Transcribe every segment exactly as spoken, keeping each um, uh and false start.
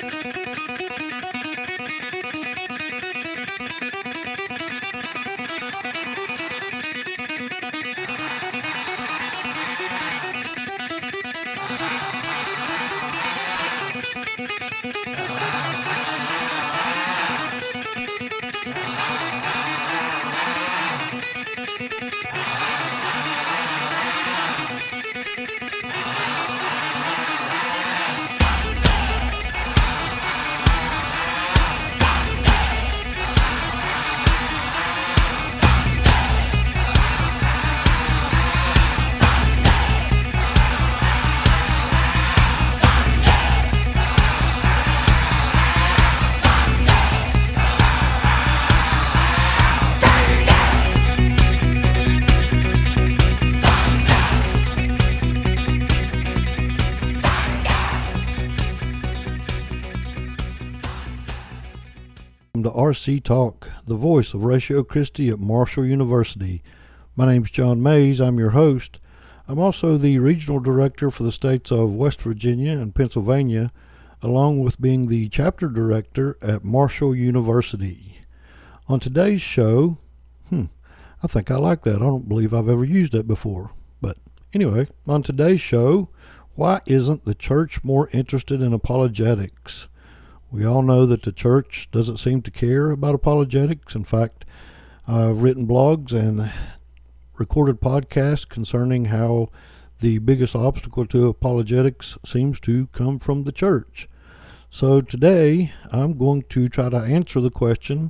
To R C Talk, the voice of Ratio Christi at Marshall University. My name's John Mays. I'm your host. I'm also the regional director for the states of West Virginia and Pennsylvania, along with being the chapter director at Marshall University. On today's show, hmm, I think I like that. I don't believe I've ever used it before. But anyway, on today's show, why isn't the church more interested in apologetics? We all know that the church doesn't seem to care about apologetics. In fact, I've written blogs and recorded podcasts concerning how the biggest obstacle to apologetics seems to come from the church. So today, I'm going to try to answer the question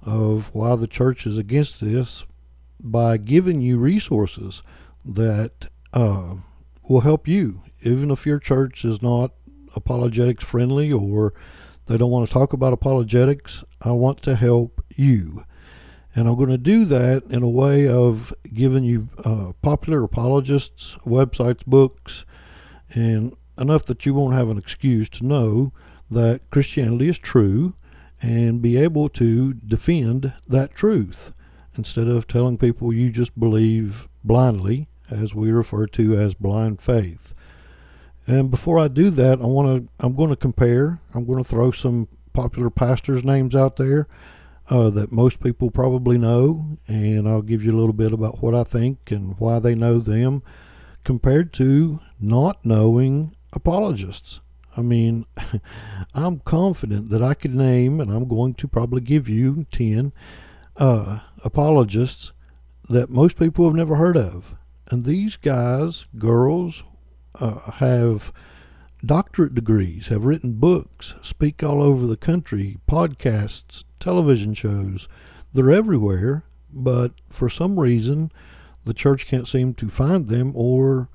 of why the church is against this by giving you resources that uh, will help you, even if your church is not apologetics friendly or they don't want to talk about apologetics. I want to help you. And I'm going to do that in a way of giving you uh, popular apologists, websites, books, and enough that you won't have an excuse to know that Christianity is true and be able to defend that truth instead of telling people you just believe blindly, as we refer to as blind faith. And before I do that, I want to. I'm going to compare. I'm going to throw some popular pastors' names out there uh, that most people probably know, and I'll give you a little bit about what I think and why they know them, compared to not knowing apologists. I mean, I'm confident that I could name, and I'm going to probably give you ten uh, apologists that most people have never heard of, and these guys, girls. Uh, have doctorate degrees, have written books, speak all over the country, podcasts, television shows. They're everywhere, but for some reason the church can't seem to find them, or,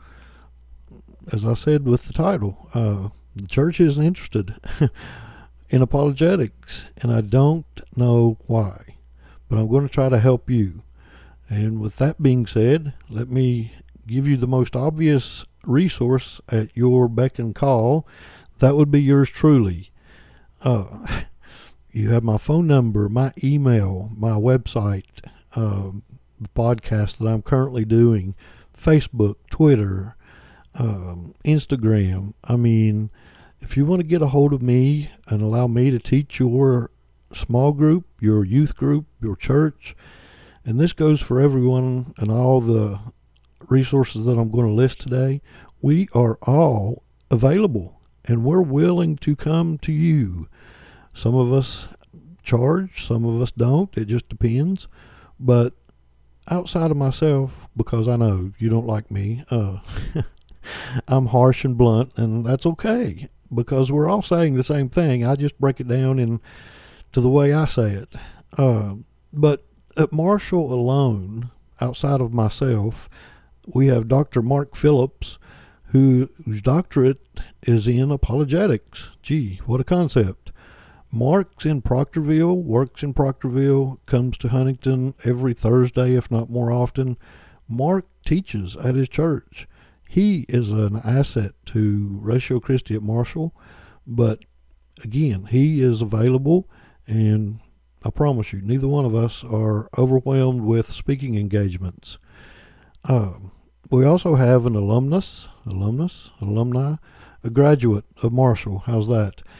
as I said with the title, uh, the church isn't interested in apologetics, and I don't know why, but I'm going to try to help you. And with that being said, let me give you the most obvious resource at your beck and call. That would be yours truly. Uh, you have my phone number, my email, my website, uh, the podcast that I'm currently doing, Facebook, Twitter, um, Instagram. I mean, if you want to get a hold of me and allow me to teach your small group, your youth group, your church, and this goes for everyone and all the resources that I'm going to list today, we are all available and we're willing to come to you. Some of us charge, some of us don't, it just depends. But outside of myself, because I know you don't like me, uh, I'm harsh and blunt, and that's okay, because we're all saying the same thing. I just break it down in to the way I say it. Uh, but at Marshall alone, outside of myself, we have Doctor Mark Phillips, who, whose doctorate is in apologetics. Gee, what a concept. Mark's in Proctorville, works in Proctorville, comes to Huntington every Thursday, if not more often. Mark teaches at his church. He is an asset to Ratio Christi at Marshall, but again, he is available, and I promise you, neither one of us are overwhelmed with speaking engagements. Uh, we also have an alumnus, alumnus, alumni, a graduate of Marshall. How's that?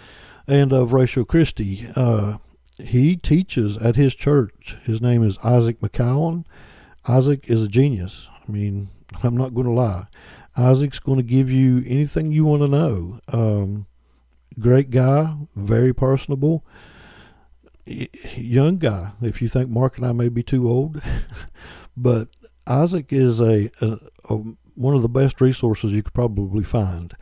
and of Ratio Christie. Uh, he teaches at his church. His name is Isaac McCowan. Isaac is a genius. I mean, I'm not going to lie. Isaac's going to give you anything you want to know. Um, great guy, very personable, y- young guy. If you think Mark and I may be too old, but Isaac is a, a, a one of the best resources you could probably find.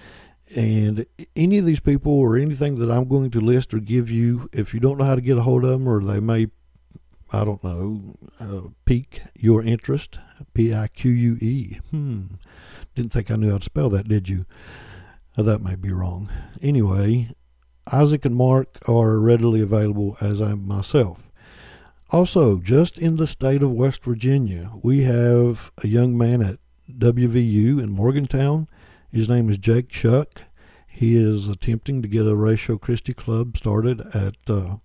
And any of these people or anything that I'm going to list or give you, if you don't know how to get a hold of them, or they may, I don't know, uh, pique your interest, P I Q U E. Hmm. Didn't think I knew how to spell that, did you? Uh, that may be wrong. Anyway, Isaac and Mark are readily available, as I am myself. Also, just in the state of West Virginia, we have a young man at W V U in Morgantown. His name is Jake Shuck. He is attempting to get a Ratio Christie Club started at uh,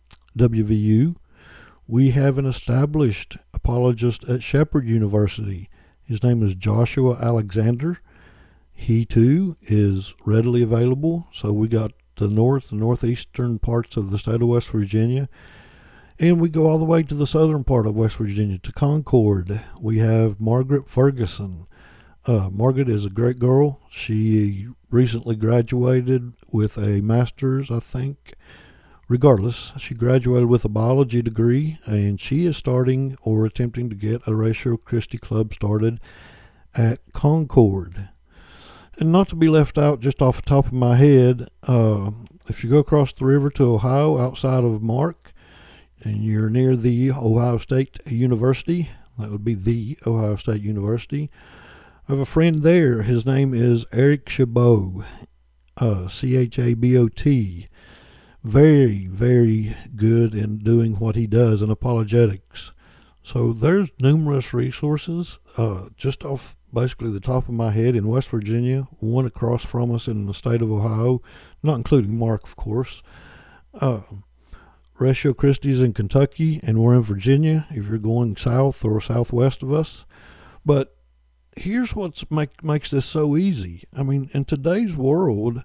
W V U. We have an established apologist at Shepherd University. His name is Joshua Alexander. He too is readily available. So we got the north and northeastern parts of the state of West Virginia. And we go all the way to the southern part of West Virginia, to Concord. We have Margaret Ferguson. Uh, Margaret is a great girl. She recently graduated with a master's, I think. Regardless, she graduated with a biology degree, and she is starting or attempting to get a Ratio Christie Club started at Concord. And not to be left out, just off the top of my head, uh, if you go across the river to Ohio, outside of Mark, and you're near the Ohio State University, that would be the Ohio State University, I have a friend there. His name is Eric Chabot, uh, C H A B O T. Very, very good in doing what he does in apologetics. So there's numerous resources, uh, just off basically the top of my head in West Virginia, one across from us in the state of Ohio, not including Mark, of course. Uh, Ratio Christie's in Kentucky, and we're in Virginia if you're going south or southwest of us. But here's what make, makes this so easy. I mean, in today's world,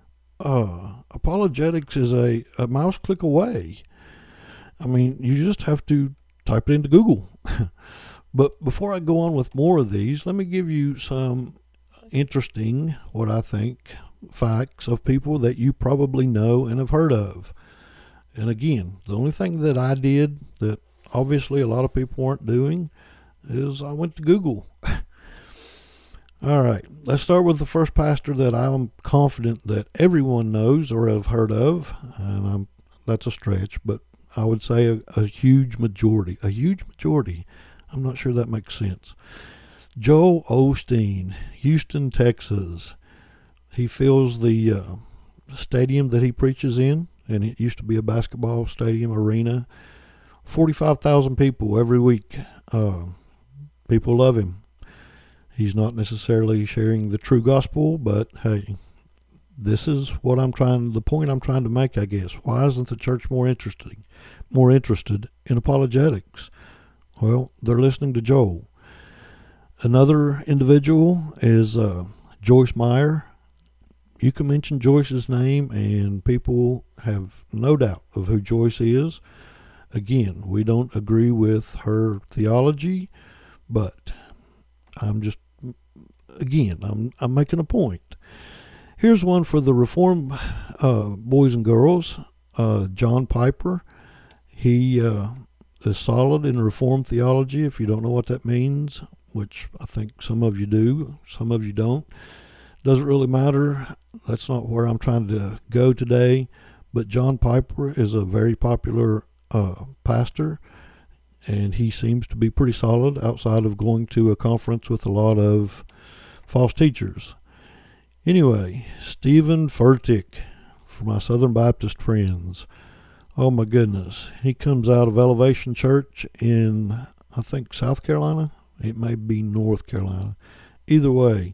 uh, apologetics is a, a mouse click away. I mean, you just have to type it into Google. But before I go on with more of these, let me give you some interesting, what I think, facts of people that you probably know and have heard of. And again, the only thing that I did that obviously a lot of people weren't doing is I went to Google. All right, let's start with the first pastor that I'm confident that everyone knows or have heard of, and I'm, that's a stretch, but I would say a, a huge majority, a huge majority. I'm not sure that makes sense. Joel Osteen, Houston, Texas. He fills the uh, stadium that he preaches in, and it used to be a basketball stadium arena. forty-five thousand people every week. Uh, people love him. He's not necessarily sharing the true gospel, but hey, this is what I'm trying, the point I'm trying to make, I guess. Why isn't the church more interesting, more interested in apologetics? Well, they're listening to Joel. Another individual is uh, Joyce Meyer. You can mention Joyce's name and people have no doubt of who Joyce is. Again, we don't agree with her theology, but I'm just, again, I'm I'm making a point. Here's one for the Reformed uh, boys and girls. Uh, John Piper. He uh, is solid in Reformed theology. If you don't know what that means, which I think some of you do, some of you don't, doesn't really matter. That's not where I'm trying to go today. But John Piper is a very popular uh, pastor, and he seems to be pretty solid outside of going to a conference with a lot of false teachers. Anyway, Stephen Furtick, for my Southern Baptist friends. Oh my goodness. He comes out of Elevation Church in, I think, South Carolina. It may be North Carolina. Either way,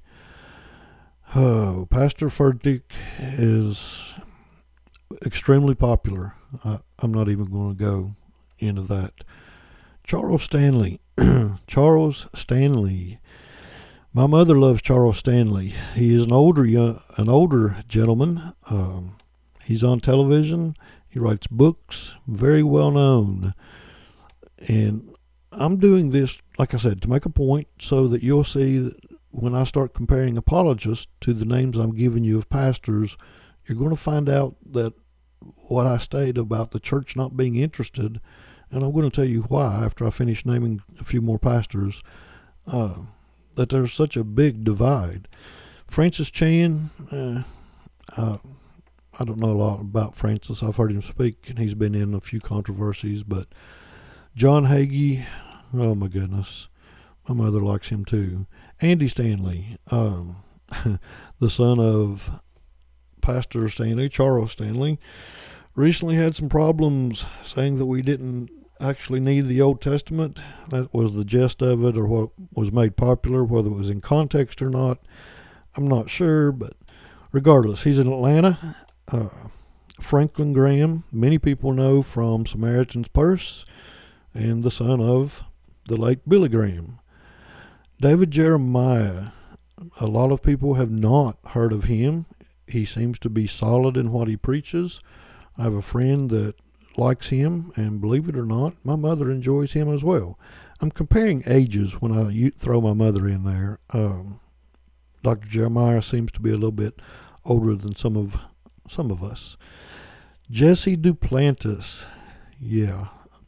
oh, Pastor Furtick is extremely popular. I, I'm not even going to go into that. Charles Stanley. Charles Stanley. My mother loves Charles Stanley. He is an older young, an older gentleman. Um, He's on television. He writes books, very well known. And I'm doing this, like I said, to make a point so that you'll see that when I start comparing apologists to the names I'm giving you of pastors, you're going to find out that what I stated about the church not being interested, and I'm going to tell you why after I finish naming a few more pastors, uh, that there's such a big divide. Francis Chan, uh, uh, I don't know a lot about Francis. I've heard him speak, and he's been in a few controversies, but John Hagee, oh my goodness, my mother likes him too. Andy Stanley, um, the son of Pastor Stanley, Charles Stanley, recently had some problems saying that we didn't actually need the Old Testament. That was the gist of it, or what was made popular. Whether it was in context or not, I'm not sure, but regardless, he's in Atlanta. Uh, Franklin Graham, many people know from Samaritan's Purse, and the son of the late Billy Graham. David Jeremiah, a lot of people have not heard of him. He seems to be solid in what he preaches. I have a friend that likes him, and believe it or not, my mother enjoys him as well. I'm comparing ages when I throw my mother in there. Um, Doctor Jeremiah seems to be a little bit older than some of some of us. Jesse Duplantis, yeah.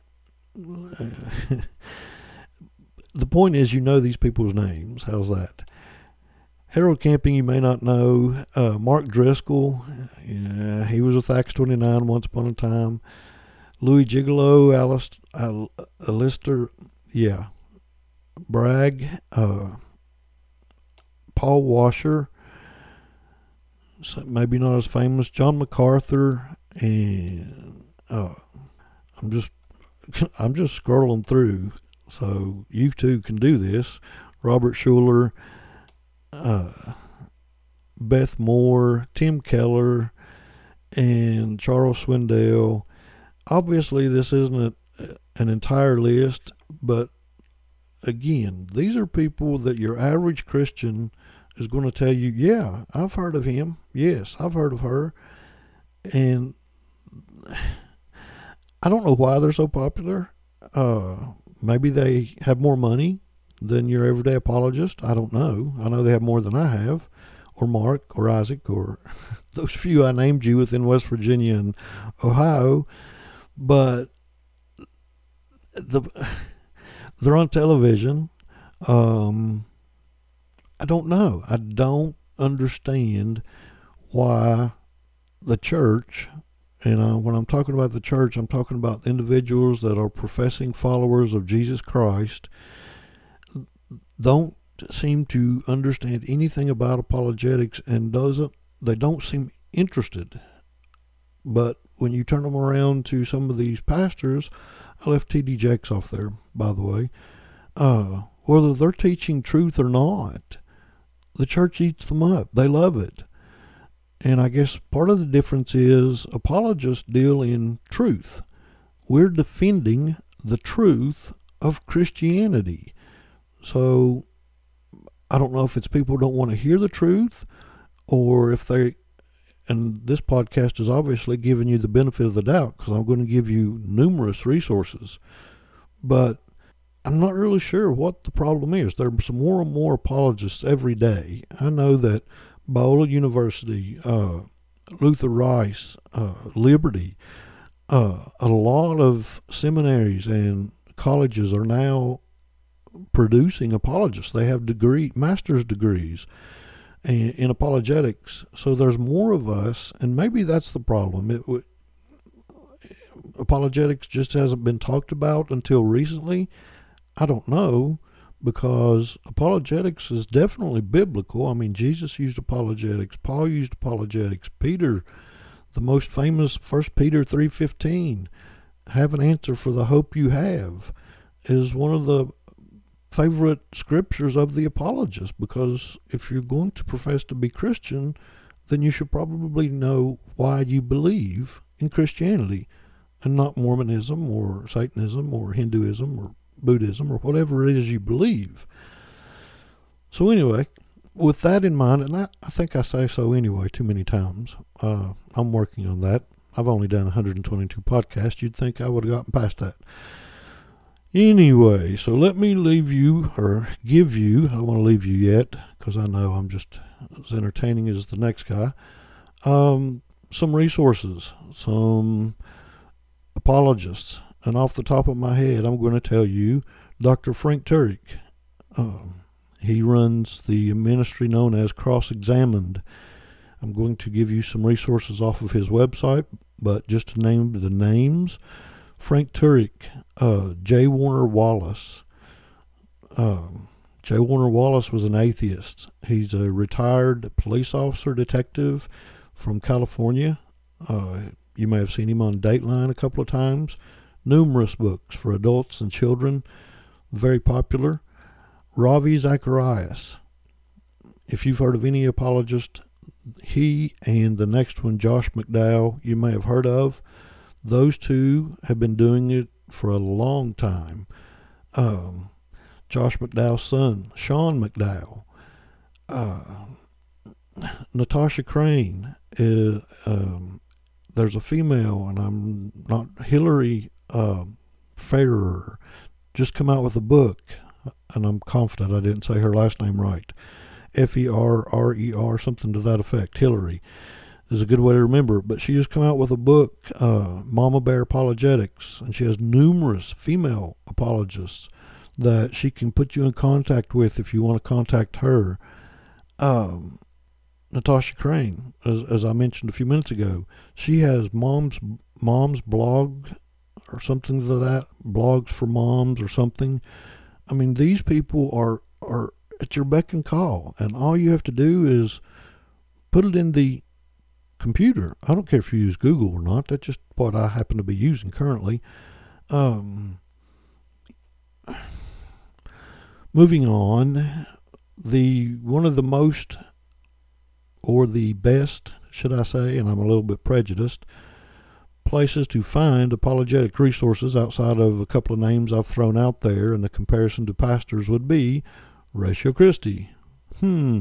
The point is, you know these people's names. How's that? Harold Camping, you may not know. Uh, Mark Driscoll, yeah, he was with Acts twenty-nine once upon a time. Louis Gigolo, Alice, Al, Alistair, yeah. Bragg, uh, Paul Washer, so maybe not as famous. John MacArthur, and uh, I'm just, I'm just scrolling through, so you too can do this. Robert Schuller, uh, Beth Moore, Tim Keller, and Charles Swindoll. Obviously, this isn't a, an entire list, but again, these are people that your average Christian is going to tell you, yeah, I've heard of him. Yes, I've heard of her. And I don't know why they're so popular. Uh, maybe they have more money than your everyday apologist. I don't know. I know they have more than I have, or Mark, or Isaac, or those few I named you within West Virginia and Ohio. But the they're on television. Um, I don't know. I don't understand why the church, and uh, when I'm talking about the church, I'm talking about individuals that are professing followers of Jesus Christ, don't seem to understand anything about apologetics, and doesn't they don't seem interested. But when you turn them around to some of these pastors, I left T D Jakes off there, by the way, uh, whether they're teaching truth or not, the church eats them up. They love it. And I guess part of the difference is apologists deal in truth. We're defending the truth of Christianity. So I don't know if it's people don't want to hear the truth, or if they, and this podcast is obviously giving you the benefit of the doubt because I'm going to give you numerous resources, but I'm not really sure what the problem is. There's more and more apologists every day. I know that Biola University, uh, Luther Rice, uh, Liberty, uh, a lot of seminaries and colleges are now producing apologists. They have degree, master's degrees in, in apologetics. So there's more of us, and maybe that's the problem. It w- apologetics just hasn't been talked about until recently. I don't know, because apologetics is definitely biblical. I mean, Jesus used apologetics. Paul used apologetics. Peter, the most famous First Peter three fifteen, have an answer for the hope you have, is one of the favorite scriptures of the apologist, because if you're going to profess to be Christian, then you should probably know why you believe in Christianity and not Mormonism or Satanism or Hinduism or Buddhism or whatever it is you believe. So anyway, with that in mind, and I, I think I say so anyway too many times, uh, I'm working on that. I've only done one hundred twenty-two podcasts. You'd think I would have gotten past that. Anyway, so let me leave you, or give you, I don't want to leave you yet, because I know I'm just as entertaining as the next guy, um, some resources, some apologists. And off the top of my head, I'm going to tell you Doctor Frank Turek. Um, he runs the ministry known as Cross-Examined. I'm going to give you some resources off of his website, but just to name the names, Frank Turek, uh, J. Warner Wallace. Um, J. Warner Wallace was an atheist. He's a retired police officer, detective from California. Uh, you may have seen him on Dateline a couple of times. Numerous books for adults and children, very popular. Ravi Zacharias. If you've heard of any apologist, he and the next one, Josh McDowell, you may have heard of. Those two have been doing it for a long time. Um, Josh McDowell's son, Sean McDowell. Uh, Natasha Crane. Is, um, there's a female, and I'm not, Hillary uh, Ferrer, just come out with a book, and I'm confident I didn't say her last name right. F E R R E R, something to that effect. Hillary is a good way to remember. But she just come out with a book, uh, Mama Bear Apologetics, and she has numerous female apologists that she can put you in contact with if you want to contact her. Um, Natasha Crane, as, as I mentioned a few minutes ago, she has mom's mom's blog or something to that, blogs for moms or something. I mean, these people are are at your beck and call, and all you have to do is put it in the computer. I don't care if you use Google or not. That's just what I happen to be using currently. Um, moving on, the one of the most, or the best, should I say, and I'm a little bit prejudiced, places to find apologetic resources outside of a couple of names I've thrown out there, and the comparison to pastors would be Ratio Christi. Hmm.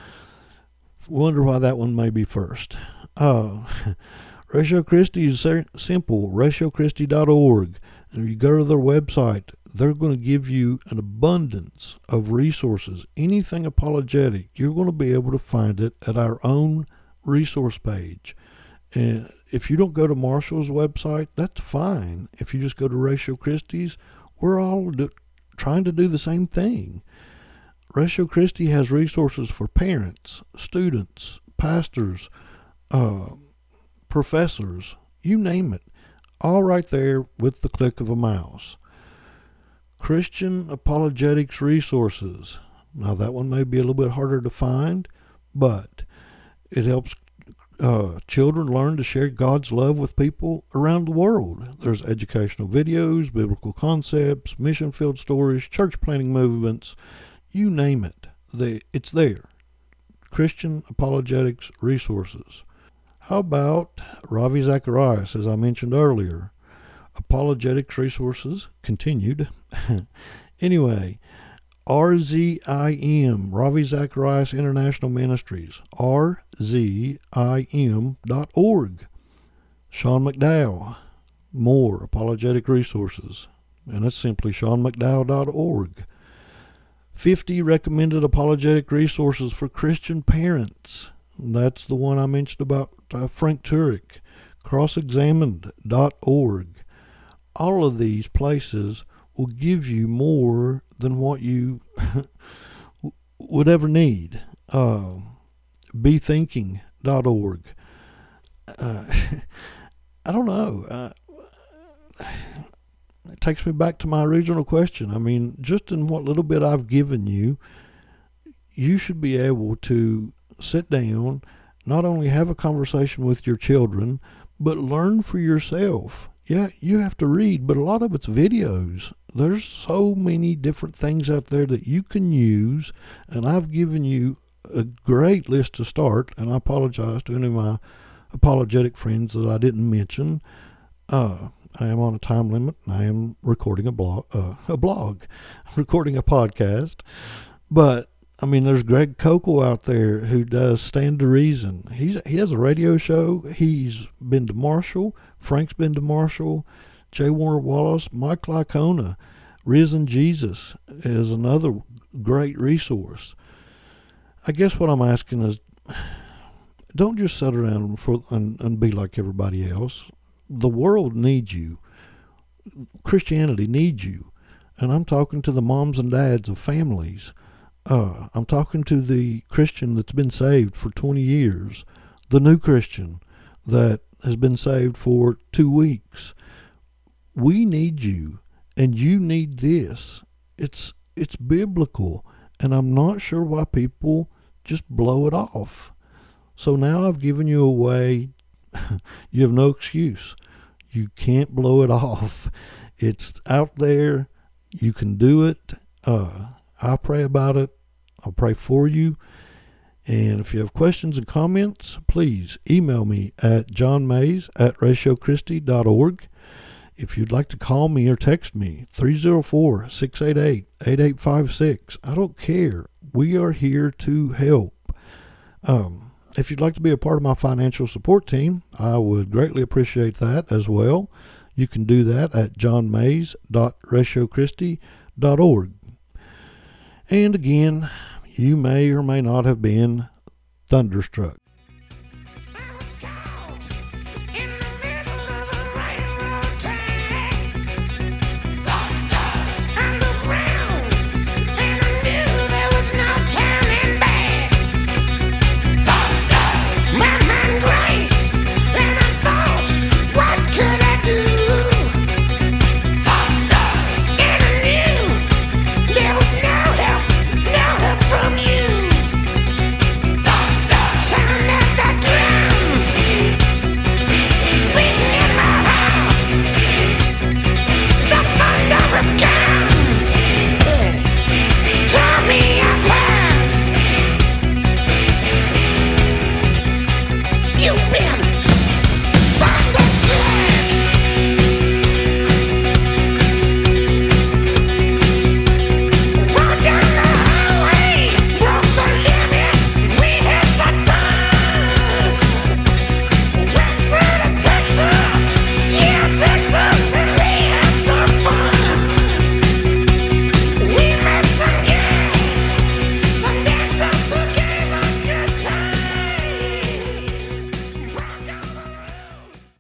Wonder why that one may be first. Uh, Ratio Christi is simple, ratio christi dot org. And if you go to their website, they're going to give you an abundance of resources. Anything apologetic, you're going to be able to find it at our own resource page. And if you don't go to Marshall's website, that's fine. If you just go to Ratio Christi's, we're all do, trying to do the same thing. Ratio Christi has resources for parents, students, pastors, uh, professors, you name it, all right there with the click of a mouse. Christian Apologetics Resources. Now that one may be a little bit harder to find, but it helps uh, children learn to share God's love with people around the world. There's educational videos, biblical concepts, mission field stories, church planting movements, you name it. They, it's there. Christian Apologetics Resources. How about Ravi Zacharias, as I mentioned earlier? Apologetics Resources, continued. Anyway, R Z I M, Ravi Zacharias International Ministries, R Z I M dot org. Sean McDowell, more apologetic resources, and it's simply sean mcdowell dot org. fifty recommended apologetic resources for Christian parents. That's the one I mentioned about uh, Frank Turek, cross examined dot org. All of these places will give you more than what you would ever need. Uh, be thinking dot org. Uh, I don't know. Uh, it takes me back to my original question. I mean, just in what little bit I've given you, you should be able to sit down, not only have a conversation with your children, but learn for yourself. Yeah, you have to read, but a lot of it's videos. There's so many different things out there that you can use, and I've given you a great list to start, and I apologize to any of my apologetic friends that I didn't mention. Uh, I am on a time limit, and I am recording a blog, uh, a blog, recording a podcast, but I mean, there's Greg Kokel out there who does Stand to Reason. He's he has a radio show. He's been to Marshall. Frank's been to Marshall. J. Warner Wallace, Mike Lycona, Risen Jesus is another great resource. I guess what I'm asking is, don't just sit around for, and, and be like everybody else. The world needs you. Christianity needs you. And I'm talking to the moms and dads of families. Uh, I'm talking to the Christian that's been saved for twenty years, the new Christian that has been saved for two weeks. We need you, and you need this. It's it's biblical, and I'm not sure why people just blow it off. So now I've given you a way. You have no excuse. You can't blow it off. It's out there. You can do it. Uh, I pray about it. I'll pray for you. And if you have questions and comments, please email me at johnmays at ratio christi dot org. If you'd like to call me or text me, three oh four, six eight eight, eight eight five six. I don't care. We are here to help. Um, if you'd like to be a part of my financial support team, I would greatly appreciate that as well. You can do that at johnmays dot ratio christi dot org. And again, you may or may not have been thunderstruck.